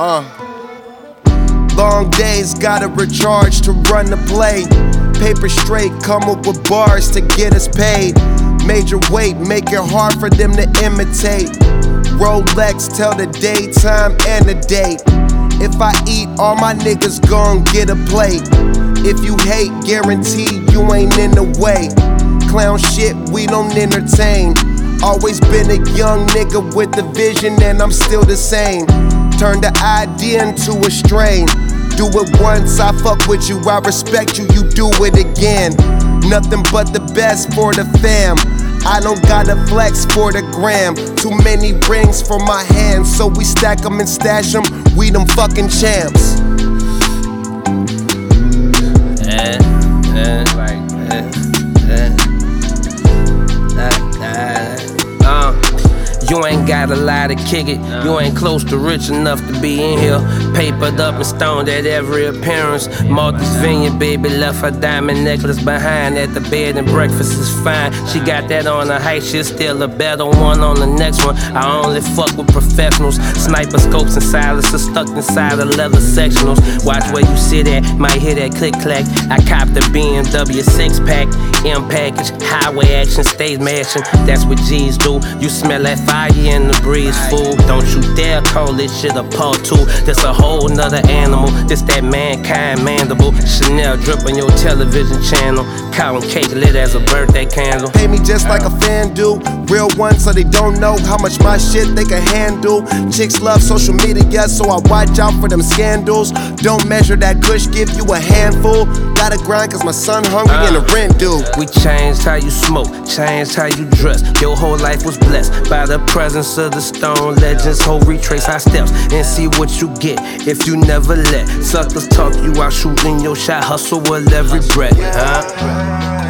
Long days, gotta recharge to run the play. Paper straight, come up with bars to get us paid. Major weight, make it hard for them to imitate. Rolex, tell the daytime and the date. If I eat, all my niggas gon' get a plate. If you hate, guarantee you ain't in the way. Clown shit, we don't entertain. Always been a young nigga with a vision and I'm still the same. Turn the idea into a strain. Do it once, I fuck with you, I respect you, you do it again. Nothing but the best for the fam. I don't gotta flex for the gram. Too many rings for my hands, so we stack them and stash them. We them fucking champs. You ain't got a lot to kick it. You ain't close to rich enough to be in here. Papered up and stoned at every appearance. Martha's Vineyard, baby, left her diamond necklace behind at the bed and breakfast is fine. She got that on her height, she's still a better one on the next one. I only fuck with professionals. Sniper scopes and silencers stuck inside of leather sectionals. Watch where you sit at, might hear that click clack. I copped a BMW 6-pack, M package, highway action, stays mashing. That's what G's do. You smell that fire in the breeze, fool. Don't you dare call this shit a part two. This a whole nother animal. This that mankind mandible. Chanel drip on your television channel. Counting cake lit as a birthday candle. Pay me just like a fan do. Real one, so they don't know how much my shit they can handle. Chicks love social media, so I watch out for them scandals. Don't measure that kush, give you a handful. Gotta grind cause my son hungry and the rent due. We changed how you smoke, changed how you dress. Your whole life was blessed by the presence of the stone legends. Ho, retrace our steps and see what you get if you never let suckers talk you out shooting your shot. Hustle with every breath,